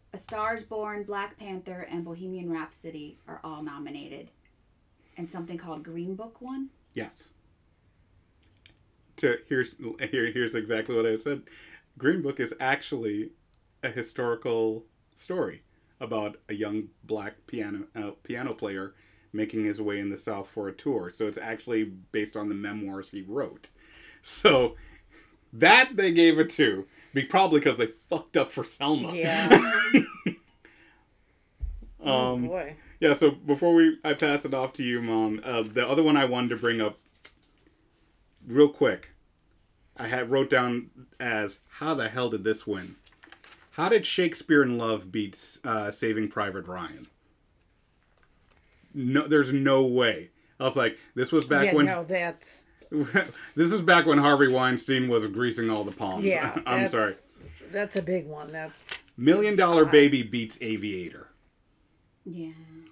A Star is Born, Black Panther, and Bohemian Rhapsody are all nominated. And something called Green Book won? Yes. Here's exactly what I said. Green Book is actually a historical story about a young black piano player making his way in the South for a tour. So it's actually based on the memoirs he wrote. So that they gave it to. Probably because they fucked up for Selma. Yeah. Oh boy. Yeah, so before I pass it off to you, Mom, the other one I wanted to bring up real quick, I wrote down as, how the hell did this win? How did Shakespeare in Love beat Saving Private Ryan? No, there's no way. I was like, this was back when... No, that's... This is back when Harvey Weinstein was greasing all the palms. Yeah, I'm sorry. That's a big one. That $1 Million Baby beats Aviator. Yeah.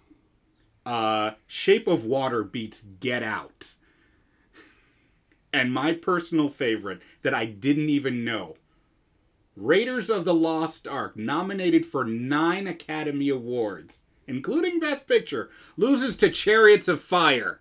Shape of Water beats Get Out. And my personal favorite that I didn't even know, Raiders of the Lost Ark, nominated for 9 Academy Awards, including Best Picture, loses to Chariots of Fire.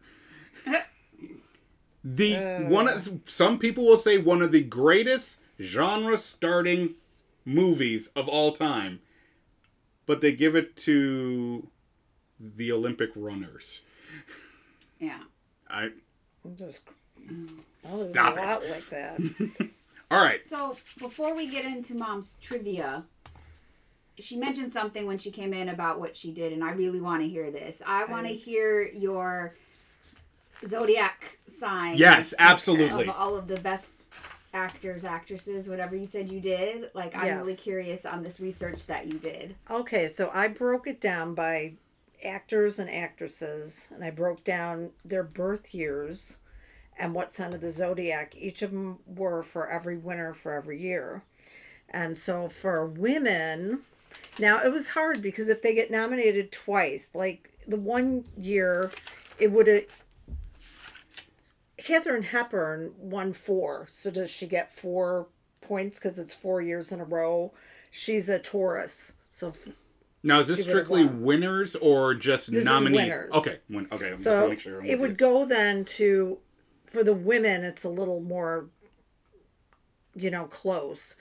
Some people will say one of the greatest genre-starting movies of all time, but they give it to the Olympic runners. Yeah. there's Stop a lot like that. All right. So before we get into Mom's trivia, she mentioned something when she came in about what she did, and I really want to hear this. I want to hear your zodiac sign. Yes, absolutely. Of all of the best actors, actresses, whatever you said you did. Like, I'm really curious on this research that you did. Okay, so I broke it down by actors and actresses, and I broke down their birth years and what sign of the zodiac each of them were for every winner for every year. And so for women, now it was hard because if they get nominated twice, like the one year, it would have... Katharine Hepburn won 4. So does she get 4 points because it's 4 years in a row? She's a Taurus. So now, is this strictly winners or just this nominees? Is winners. Okay. Okay. I'm so just make sure it would go then to, for the women, it's a little more, close.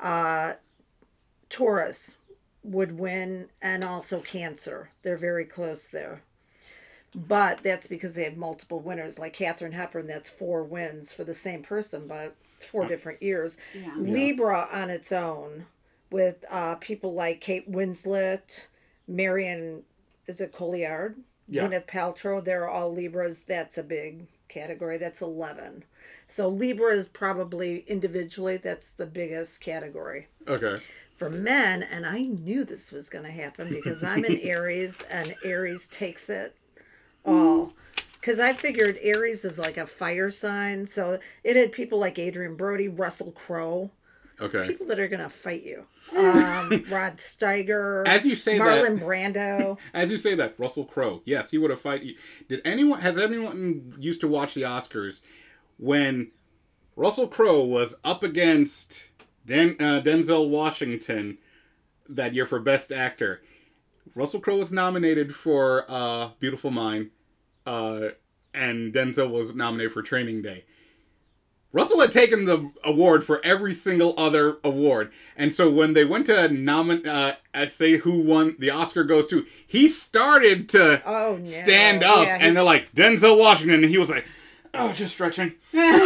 Taurus would win, and also Cancer. They're very close there. But that's because they had multiple winners. Like Katharine Hepburn, that's 4 wins for the same person, but 4 different years. Yeah. Libra on its own, with people like Kate Winslet, Marion, is it Cotillard? Yeah. Gwyneth Paltrow, they're all Libras. That's a big category. That's 11. So Libra is probably individually, that's the biggest category. Okay. For men, and I knew this was going to happen because I'm in Aries, and Aries takes it all. Because I figured Aries is like a fire sign. So it had people like Adrian Brody, Russell Crowe. Okay. People that are going to fight you. Rod Steiger. As you say Marlon Brando. As you say that, Russell Crowe. Yes, he would have fight you. Has anyone used to watch the Oscars when Russell Crowe was up against Denzel Washington that year for Best Actor? Russell Crowe was nominated for Beautiful Mind, and Denzel was nominated for Training Day. Russell had taken the award for every single other award, and so when they went to say who won, the Oscar goes to, he started to stand up, and they're like, Denzel Washington, and he was like, oh, just stretching.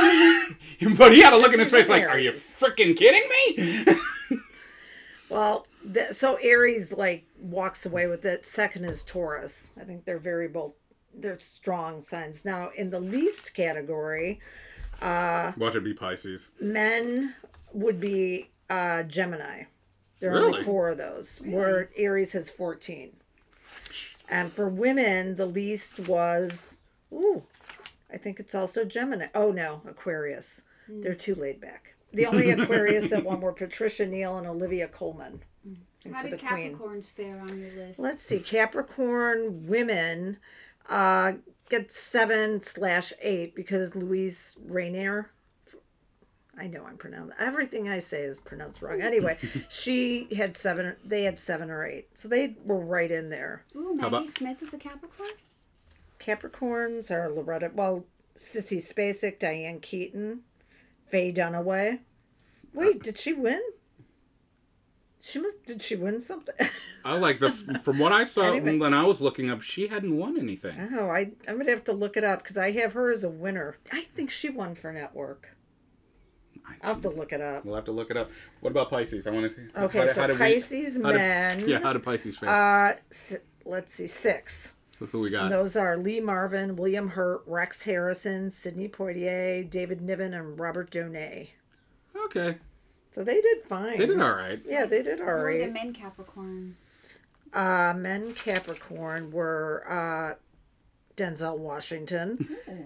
But he had a look in his face like, are you freaking kidding me? Well, so Aries walks away with it. Second is Taurus. I think they're strong signs. Now in the least category, watch it be Pisces. Men would be Gemini. There are Really? only 4 of those. Where Aries has 14. And for women, the least was I think it's also Gemini. Oh no, Aquarius. They're too laid back. The only Aquarius that won were Patricia Neal and Olivia Colman. How did Capricorns fare on your list? Let's see. Capricorn women get 7/8 because Louise Rainier, I know I'm pronounced. Everything I say is pronounced wrong. Anyway, she had 7. They had 7 or 8, so they were right in there. Ooh, How Maggie about- Smith is a Capricorn? Capricorns are Loretta. Well, Sissy Spacek, Diane Keaton, Faye Dunaway. Wait, did she win? Did she win something? I like from what I saw Anyway. when I was looking up, she hadn't won anything. Oh, I'm gonna have to look it up because I have her as a winner. I think she won for Network. I'll have to look it up. We'll have to look it up. What about Pisces? I want to see. Okay, so Pisces men. How do Pisces fare? Let's see, 6. Who we got? Those are Lee Marvin, William Hurt, Rex Harrison, Sidney Poitier, David Niven, and Robert Donay. Okay, So they did fine. they did all right. Yeah, they did all Who are the right. men Capricorn? Men Capricorn were Denzel Washington,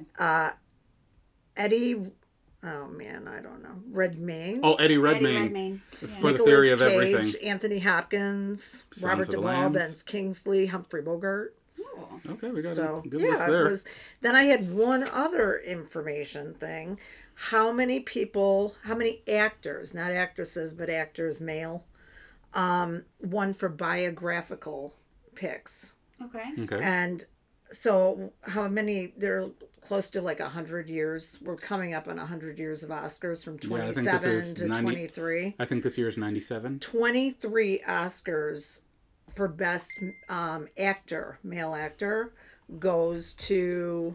Eddie. Oh man, I don't know. Redmayne. Oh, Eddie Eddie Redmayne Redmayne. for Yeah. the Nicolas theory of Cage, everything. Anthony Hopkins, Silence Robert of the Duvall, Lambs. Ben Kingsley, Humphrey Bogart. Cool. Okay, we got So a good yeah, list it there. was. Then I had one other information thing. How many people? How many actors? Not actresses, but actors, male. Won for biographical picks, Okay. Okay. and so how many? They're close to like 100 years. We're coming up on 100 years of Oscars from Yeah, I think this 27 is to 90 23. I think this year is 97. 23 Oscars for best actor, male actor, goes to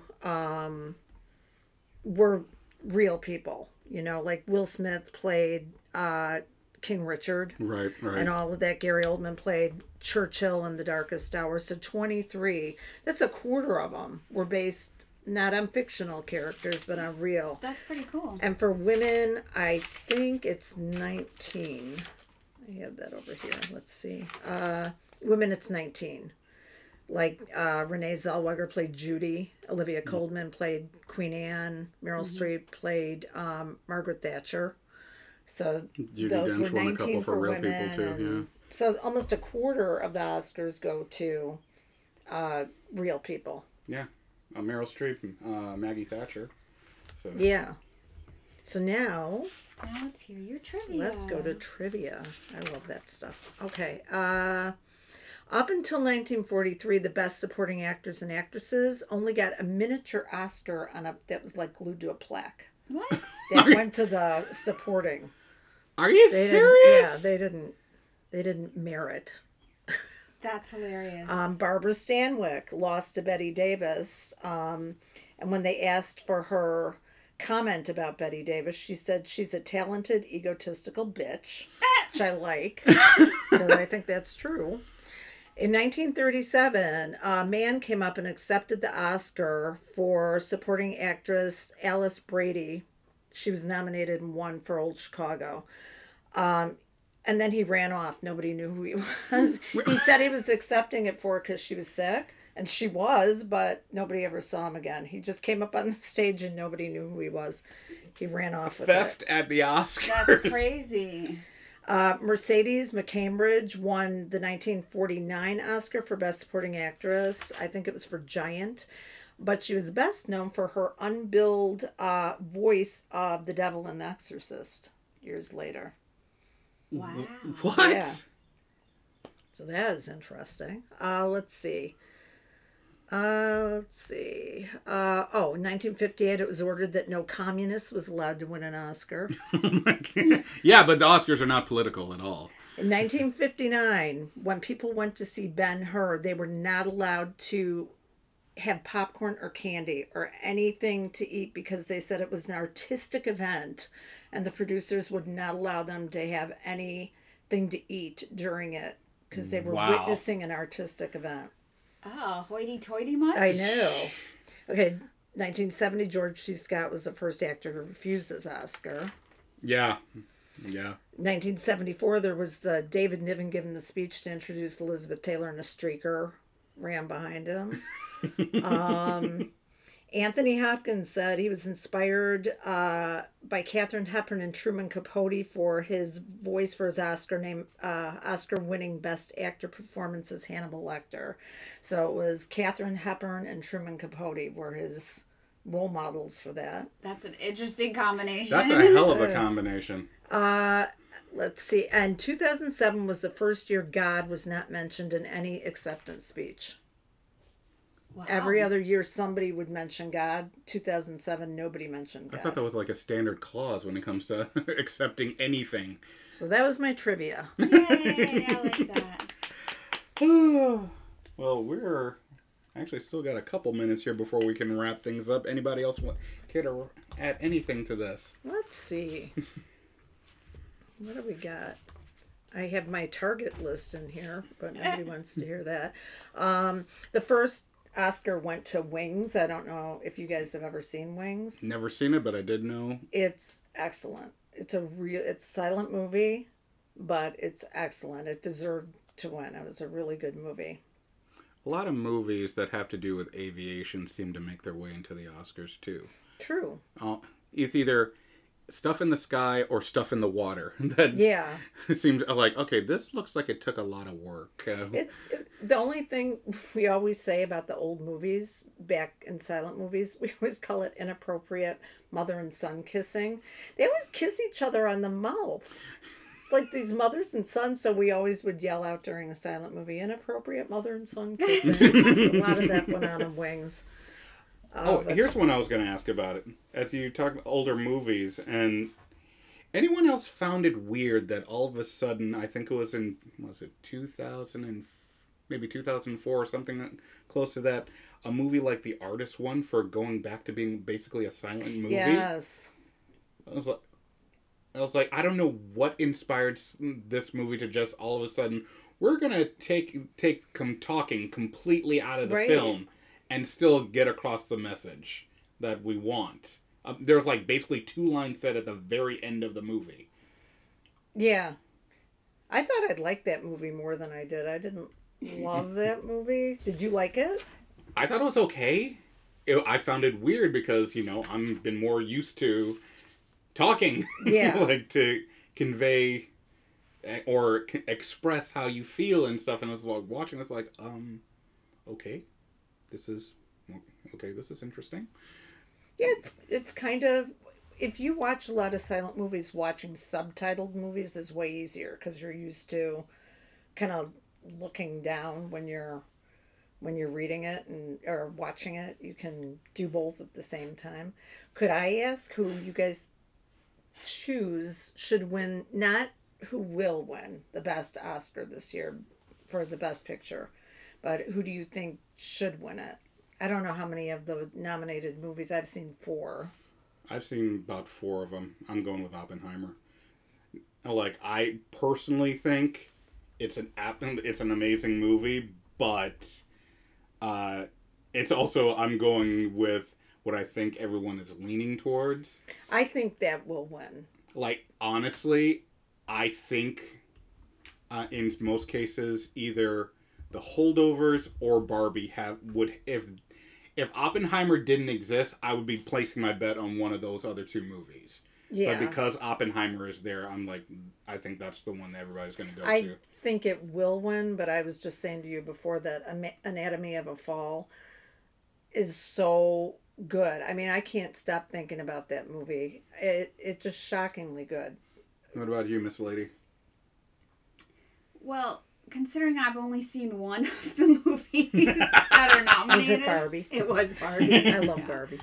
were real people. You know, like Will Smith played King Richard, Right, right. and all of that. Gary Oldman played Churchill in The Darkest Hour. So 23. That's a quarter of them were based not on fictional characters, but on real. That's pretty cool. And for women, I think it's 19. I have that over here. Let's see. Women, it's 19. Like Renee Zellweger played Judy. Olivia Colman played Queen Anne. Meryl Streep played Margaret Thatcher. So Judi those were Dench won a 19 couple for real people women. too. And so almost a quarter of the Oscars go to real people. Yeah, Meryl Streep, and Maggie Thatcher. So Yeah. So now Now let's hear your trivia. let's go to trivia. I love that stuff. Okay. Up until 1943, the best supporting actors and actresses only got a miniature Oscar that was like glued to a plaque. What? That went to the supporting. Are you They serious? didn't. They didn't merit. That's hilarious. Barbara Stanwyck lost to Betty Davis, and when they asked for her comment about Betty Davis, she said she's a talented, egotistical bitch, which I like because I think that's true. In 1937, a man came up and accepted the Oscar for supporting actress Alice Brady. She was nominated and won for Old Chicago. And then he ran off. Nobody knew who he was. He said he was accepting it for her because she was sick, and she was, but nobody ever saw him again. He just came up on the stage and nobody knew who he was. He ran off with Theft it. at the Oscars. That's crazy. Mercedes McCambridge won the 1949 Oscar for Best Supporting Actress. I think it was for Giant. But she was best known for her unbilled voice of the devil in The Exorcist years later. Wow. What? Yeah. So that is interesting. Let's see. In 1958, it was ordered that no communist was allowed to win an Oscar. Yeah, but the Oscars are not political at all. In 1959, when people went to see Ben-Hur, they were not allowed to have popcorn or candy or anything to eat because they said it was an artistic event and the producers would not allow them to have anything to eat during it because they were Wow. witnessing an artistic event. Oh, hoity-toity much? I know. Okay, 1970, George C. Scott was the first actor to refuse his Oscar. Yeah. Yeah. 1974, there was the David Niven giving the speech to introduce Elizabeth Taylor, and a streaker ran behind him. Anthony Hopkins said he was inspired by Katharine Hepburn and Truman Capote for his voice for his Oscar-winning Best Actor performance as Hannibal Lecter. So it was Katharine Hepburn and Truman Capote were his role models for that. That's an interesting combination. That's a hell of a combination. Let's see. And 2007 was the first year God was not mentioned in any acceptance speech. Wow. Every other year somebody would mention God. 2007, nobody mentioned I God. thought that was like a standard clause when it comes to accepting anything. So that was my trivia. Yay, I like that. Well, we're actually still got a couple minutes here before we can wrap things up. Anybody else care to add anything to this? Let's see. What do we got? I have my target list in here, but nobody wants to hear that. The first Oscar went to Wings. I don't know if you guys have ever seen Wings. Never seen it, but I did know. It's excellent. It's a silent movie, but it's excellent. It deserved to win. It was a really good movie. A lot of movies that have to do with aviation seem to make their way into the Oscars too. True. It's either stuff in the sky or stuff in the water. That Yeah. seems like, okay, this looks like it took a lot of work. The only thing we always say about the old movies, back in silent movies, we always call it inappropriate mother and son kissing. They always kiss each other on the mouth. It's like these mothers and sons, so we always would yell out during a silent movie, inappropriate mother and son kissing. A lot of that went on in Wings. Here's one I was going to ask about it. As you talk about older movies, and anyone else found it weird that all of a sudden, I think it was in, 2000 and maybe 2004 or something close to that, a movie like The Artist won for going back to being basically a silent movie? Yes. I was like, I don't know what inspired this movie to just all of a sudden, we're going to take talking completely out of the film and still get across the message that we want. There's like basically 2 lines said at the very end of the movie. Yeah. I thought I'd like that movie more than I did. I didn't love that movie. Did you like it? I thought it was okay. I found it weird because, I've been more used to talking. Yeah. like to convey or express how you feel and stuff. And I was like watching this like, okay. This is interesting. Yeah, it's kind of, if you watch a lot of silent movies, watching subtitled movies is way easier because you're used to kind of looking down when you're reading it or watching it. You can do both at the same time. Could I ask who you guys choose should win, not who will win the best Oscar this year for the best picture, but who do you think should win it? I don't know how many of the nominated movies. I've seen 4. I've seen about 4 of them. I'm going with Oppenheimer. Like, I personally think it's an amazing movie, but it's also, I'm going with what I think everyone is leaning towards. I think that will win. Like, honestly, I think in most cases either The Holdovers or Barbie if Oppenheimer didn't exist, I would be placing my bet on one of those other 2 movies. Yeah. But because Oppenheimer is there, I'm like, I think that's the one that everybody's going to go to. I think it will win, but I was just saying to you before that Anatomy of a Fall is so good. I mean, I can't stop thinking about that movie. It's just shockingly good. What about you, Miss Lady? Well, considering I've only seen one of the movies that are nominated. Was it Barbie? It was Barbie. I love Barbie.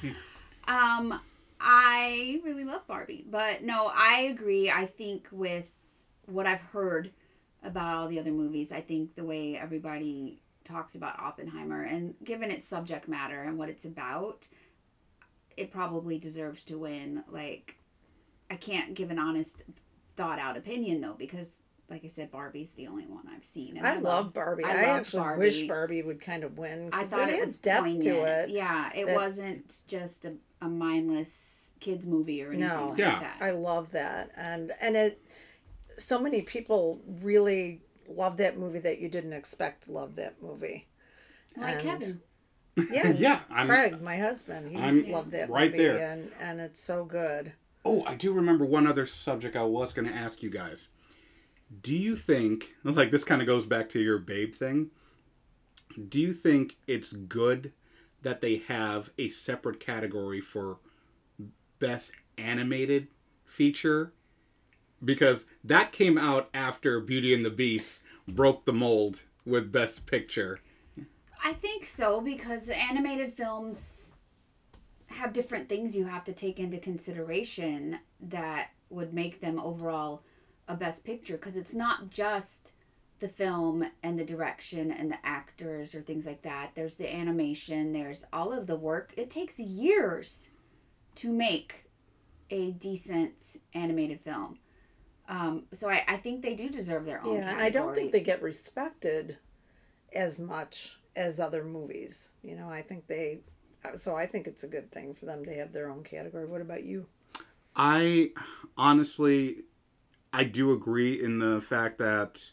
I really love Barbie. But no, I agree. I think with what I've heard about all the other movies, I think the way everybody talks about Oppenheimer, and given its subject matter and what it's about, it probably deserves to win. Like, I can't give an honest, thought-out opinion, though, because, like I said, Barbie's the only one I've seen. And I love Barbie. I actually wish Barbie would kind of win. I thought it was depth poignant. to it. Yeah, it wasn't just a mindless kids movie or anything like that. I love that. And it, so many people really love that movie that you didn't expect to love that movie. Like Kevin. Yeah. Yeah. Craig, my husband, he loved that right movie. There. And it's so good. Oh, I do remember one other subject I was going to ask you guys. Do you think, like this kind of goes back to your Babe thing, do you think it's good that they have a separate category for best animated feature, because that came out after Beauty and the Beast broke the mold with best picture. I think so, because animated films have different things you have to take into consideration that would make them overall a best picture, because it's not just the film and the direction and the actors or things like that. There's the animation, there's all of the work. It takes years to make a decent animated film. So I think they do deserve their own category. And I don't think they get respected as much as other movies. You know, I think it's a good thing for them to have their own category. What about you? I honestly, I do agree in the fact that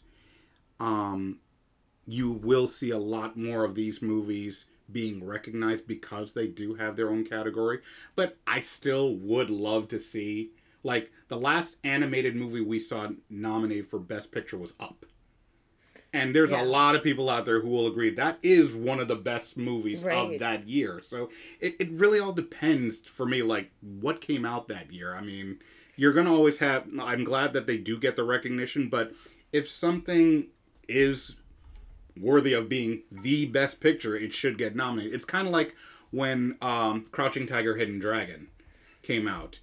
you will see a lot more of these movies being recognized because they do have their own category. But I still would love to see, like, the last animated movie we saw nominated for Best Picture was Up. And there's a lot of people out there who will agree that is one of the best movies of that year. So it really all depends for me, like, what came out that year. I mean, you're going to always have, I'm glad that they do get the recognition, but if something is worthy of being the best picture, it should get nominated. It's kind of like when Crouching Tiger, Hidden Dragon came out.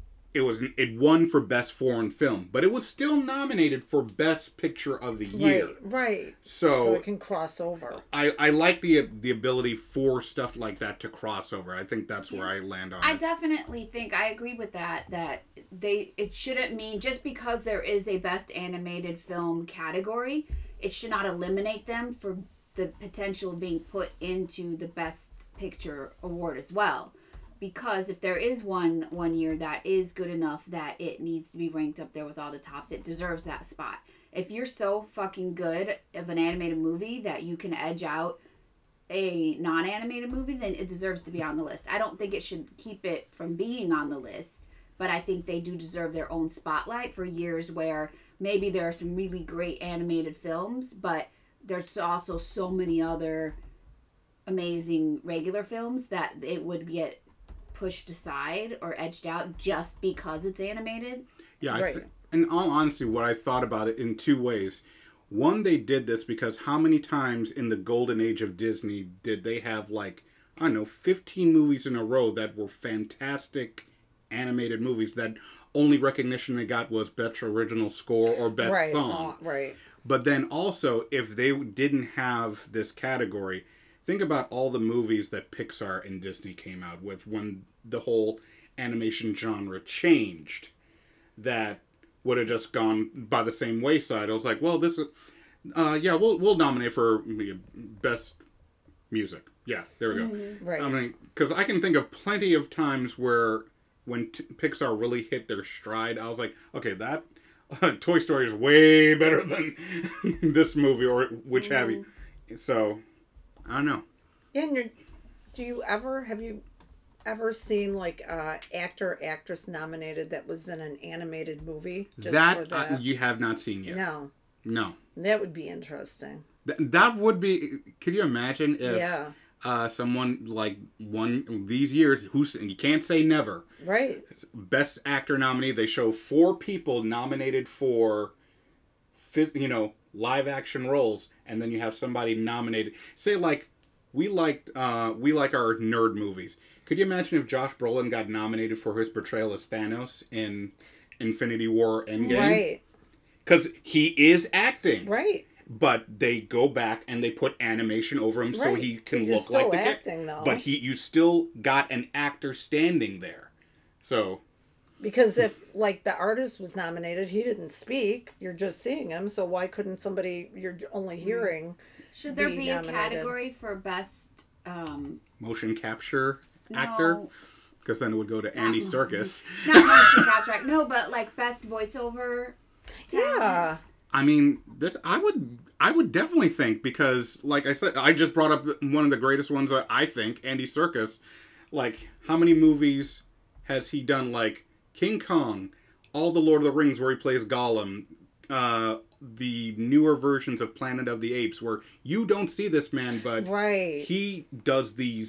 It won for Best Foreign Film, but it was still nominated for Best Picture of the Year. Right. So it can cross over. I like the ability for stuff like that to cross over. I think that's where I land on it. I definitely think I agree with that it shouldn't mean just because there is a Best Animated Film category, it should not eliminate them for the potential of being put into the Best Picture award as well. Because if there is one year that is good enough that it needs to be ranked up there with all the tops, it deserves that spot. If you're so fucking good of an animated movie that you can edge out a non-animated movie, then it deserves to be on the list. I don't think it should keep it from being on the list, but I think they do deserve their own spotlight for years where maybe there are some really great animated films, but there's also so many other amazing regular films that it would get pushed aside or edged out just because it's animated. Yeah, in all honesty, what I thought about it in two ways. One, they did this because how many times in the golden age of Disney did they have, like, I don't know, 15 movies in a row that were fantastic animated movies that only recognition they got was Best Original Score or Best Song. Right. But then also, if they didn't have this category, think about all the movies that Pixar and Disney came out with when the whole animation genre changed that would have just gone by the same wayside. I was like, well, this is, we'll nominate for Best Music. Yeah, there we go. Mm-hmm. Right. I mean, because I can think of plenty of times where when Pixar really hit their stride, I was like, okay, that Toy Story is way better than this movie or which have you. So, I don't know. And have you ever seen like actor actress nominated that was in an animated movie? You have not seen yet. No. That would be interesting. That would be. Could you imagine if someone like one these years you can't say never. Right. Best actor nominee. They show 4 people nominated for, live action roles, and then you have somebody nominated. Say like we like our nerd movies. Could you imagine if Josh Brolin got nominated for his portrayal as Thanos in Infinity War Endgame? Right. Because he is acting. Right. But they go back and they put animation over him so he can look like the acting, though. But you still got an actor standing there. So. Because if, like, the artist was nominated, he didn't speak. You're just seeing him. So why couldn't somebody you're only hearing Should there be nominated? A category for best... motion capture actor? Because then it would go to Andy Serkis. Not motion capture actor. No, but, like, best voiceover talent. Yeah. I mean, I would definitely think, because, like I said, I just brought up one of the greatest ones, I think, Andy Serkis. Like, how many movies has he done? Like, King Kong, all the Lord of the Rings where he plays Gollum, the newer versions of Planet of the Apes where you don't see this man, but he does these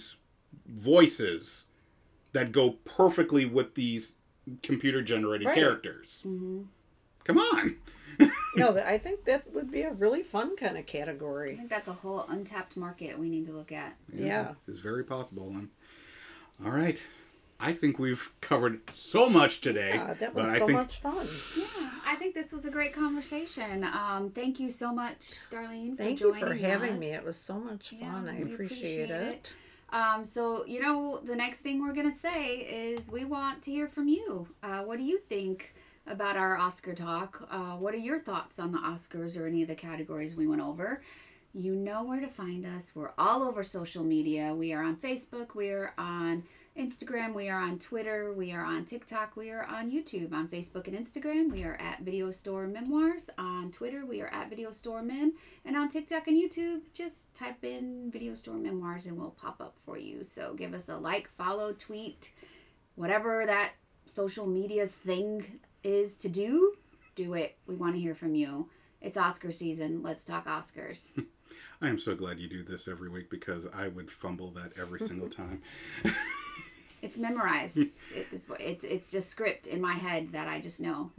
voices that go perfectly with these computer-generated Right. characters. Mm-hmm. Come on. No, I think that would be a really fun kind of I category. think that's a whole untapped market we need to look at. Yeah. It's very possible. And all right. I think we've covered so much today. Yeah, that but was I so think much fun. Yeah, I think this was a great conversation. Thank you so much, Darlene, Thank for you joining for having us. me. It was so much fun. Yeah, I we appreciate it. So, the next thing we're going to say is we want to hear from you. What do you think about our Oscar talk? What are your thoughts on the Oscars or any of the categories we went over? You know where to find us. We're all over social media. We are on Facebook. We are on Instagram. We are on Twitter. We are on TikTok. We are on YouTube. On Facebook and Instagram, we are at Video Store Memoirs. On Twitter, we are at Video Store Mem. And on TikTok and YouTube, just type in Video Store Memoirs and we'll pop up for you. So give us a like, follow, tweet, whatever that social media's thing is to do it. We want to hear from you. It's Oscar season. Let's talk Oscars. I am so glad you do this every week because I would fumble that every single time. It's memorized. It's just script in my head that I just know.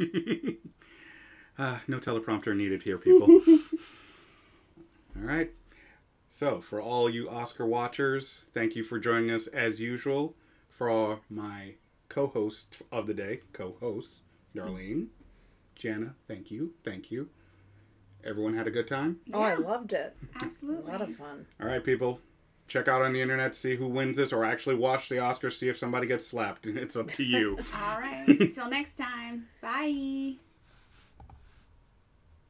No teleprompter needed here, people. All right. So, for all you Oscar watchers, thank you for joining us as usual. For my co-host of the day, Darlene, Jana, thank you. Everyone had a good time? Oh, I loved it. Absolutely. A lot of fun. All right, people. Check out on the internet, see who wins this, or actually watch the Oscars, see if somebody gets slapped. It's up to you. All right. Till next time. Bye.